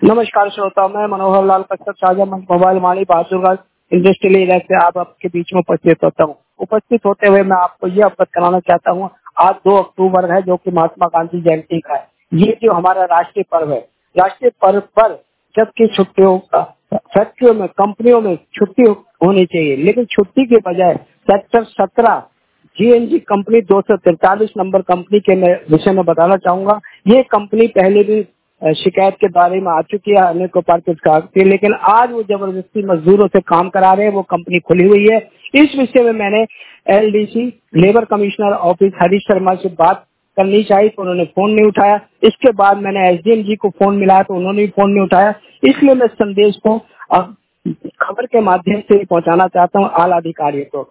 नमस्कार श्रोता, मैं मनोहर लाल कश्यप शाहजहां मोबाइल माली बहादुरगढ़ इंडस्ट्रियल एरिया से आप आपके बीच में उपस्थित होता हूँ। उपस्थित होते हुए मैं आपको ये अवगत कराना चाहता हूँ, आज 2 अक्टूबर है जो कि महात्मा गांधी जयंती का है। ये जो हमारा राष्ट्रीय पर्व है, राष्ट्रीय पर्व पर जबकि छुट्टियों का फैक्ट्रियों में, कंपनियों में छुट्टी होनी चाहिए, लेकिन छुट्टी के बजाय sector 17 GNG company 243 number company के मैं विषय में बताना चाहूंगा। ये कंपनी पहले भी शिकायत के बारे में आ चुकी है, अनेक बार थी, लेकिन आज वो जबरदस्ती मजदूरों से काम करा रहे हैं। वो कंपनी खुली हुई है। इस विषय में मैंने LDC labour commissioner office Harish Sharma से बात करनी चाहिए तो उन्होंने फोन नहीं उठाया। इसके बाद मैंने एसडीएम जी को फोन मिलाया तो उन्होंने भी फोन नहीं उठाया। इसलिए मैं संदेश को खबर के माध्यम से पहुंचाना चाहता हूं आला अधिकारियों को।